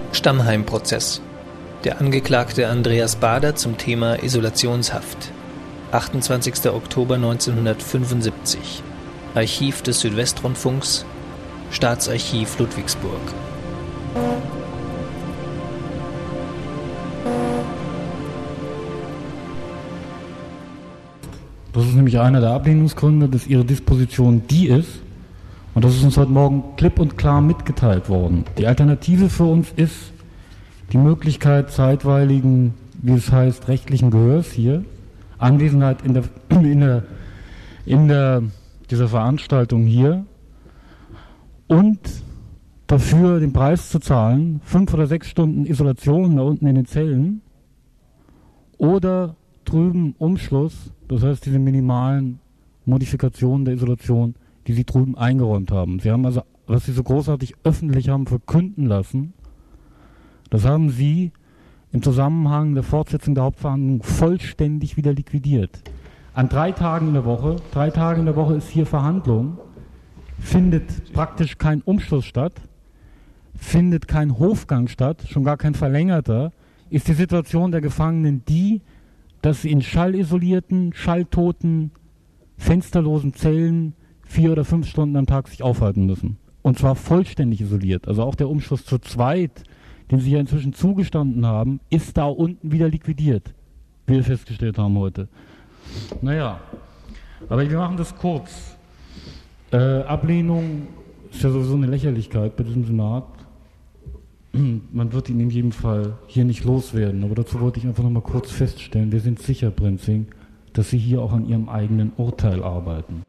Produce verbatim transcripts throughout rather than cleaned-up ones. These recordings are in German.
Stammheim-Prozess. Der Angeklagte Andreas Baader zum Thema Isolationshaft. achtundzwanzigster Oktober neunzehnhundertfünfundsiebzig. Archiv des Südwestrundfunks, Staatsarchiv Ludwigsburg. Das ist nämlich einer der Ablehnungsgründe, dass ihre Disposition die ist, und das ist uns heute Morgen klipp und klar mitgeteilt worden. Die Alternative für uns ist die Möglichkeit zeitweiligen, wie es heißt, rechtlichen Gehörs hier, Anwesenheit in der, in der, in der, dieser Veranstaltung hier und dafür den Preis zu zahlen, fünf oder sechs Stunden Isolation da unten in den Zellen oder drüben Umschluss, das heißt diese minimalen Modifikationen der Isolation, die sie drüben eingeräumt haben. Sie haben also, was sie so großartig öffentlich haben verkünden lassen, das haben sie im Zusammenhang der Fortsetzung der Hauptverhandlung vollständig wieder liquidiert. An drei Tagen in der Woche, drei Tage in der Woche ist hier Verhandlung, findet praktisch kein Umschluss statt, findet kein Hofgang statt, schon gar kein verlängerter, ist die Situation der Gefangenen die, dass sie in schallisolierten, schalltoten, fensterlosen Zellen vier oder fünf Stunden am Tag sich aufhalten müssen. Und zwar vollständig isoliert. Also auch der Umschluss zu zweit, den sie ja inzwischen zugestanden haben, ist da unten wieder liquidiert, wie wir festgestellt haben heute. Naja, aber wir machen das kurz. Äh, Ablehnung ist ja sowieso eine Lächerlichkeit bei diesem Senat. Man wird ihn in jedem Fall hier nicht loswerden, aber dazu wollte ich einfach nochmal kurz feststellen, wir sind sicher, Brenzing, dass Sie hier auch an Ihrem eigenen Urteil arbeiten.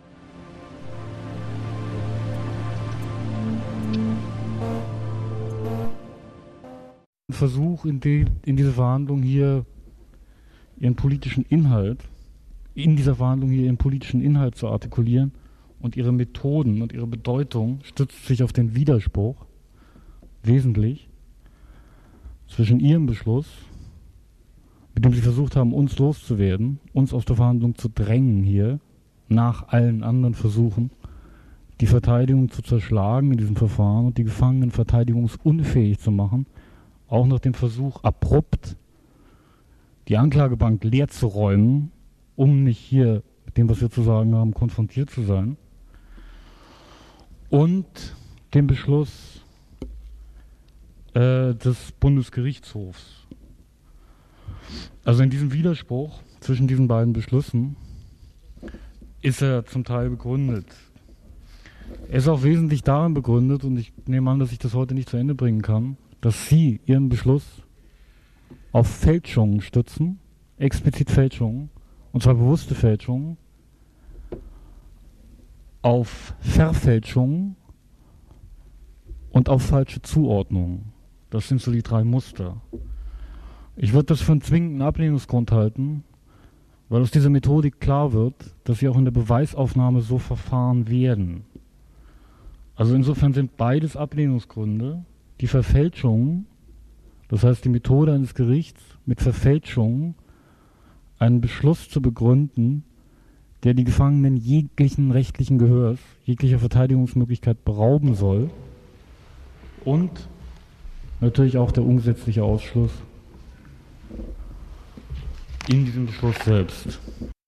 Ein Versuch, in, die, in dieser Verhandlung hier Ihren politischen Inhalt, in dieser Verhandlung hier Ihren politischen Inhalt zu artikulieren und Ihre Methoden und Ihre Bedeutung stützt sich auf den Widerspruch, wesentlich, zwischen Ihrem Beschluss, mit dem Sie versucht haben, uns loszuwerden, uns aus der Verhandlung zu drängen hier, nach allen anderen Versuchen, die Verteidigung zu zerschlagen in diesem Verfahren und die Gefangenen verteidigungsunfähig zu machen, auch nach dem Versuch, abrupt die Anklagebank leer zu räumen, um nicht hier mit dem, was wir zu sagen haben, konfrontiert zu sein, und dem Beschluss äh, des Bundesgerichtshofs. Also in diesem Widerspruch zwischen diesen beiden Beschlüssen ist er zum Teil begründet. Er ist auch wesentlich darin begründet, und ich nehme an, dass ich das heute nicht zu Ende bringen kann, dass Sie Ihren Beschluss auf Fälschungen stützen, explizit Fälschungen, und zwar bewusste Fälschungen, auf Verfälschungen und auf falsche Zuordnungen. Das sind so die drei Muster. Ich würde das für einen zwingenden Ablehnungsgrund halten, weil aus dieser Methodik klar wird, dass Sie auch in der Beweisaufnahme so verfahren werden. Also insofern sind beides Ablehnungsgründe. Die Verfälschung, das heißt die Methode eines Gerichts mit Verfälschung, einen Beschluss zu begründen, der die Gefangenen jeglichen rechtlichen Gehörs, jeglicher Verteidigungsmöglichkeit berauben soll, und natürlich auch der ungesetzliche Ausschluss in diesem Beschluss selbst.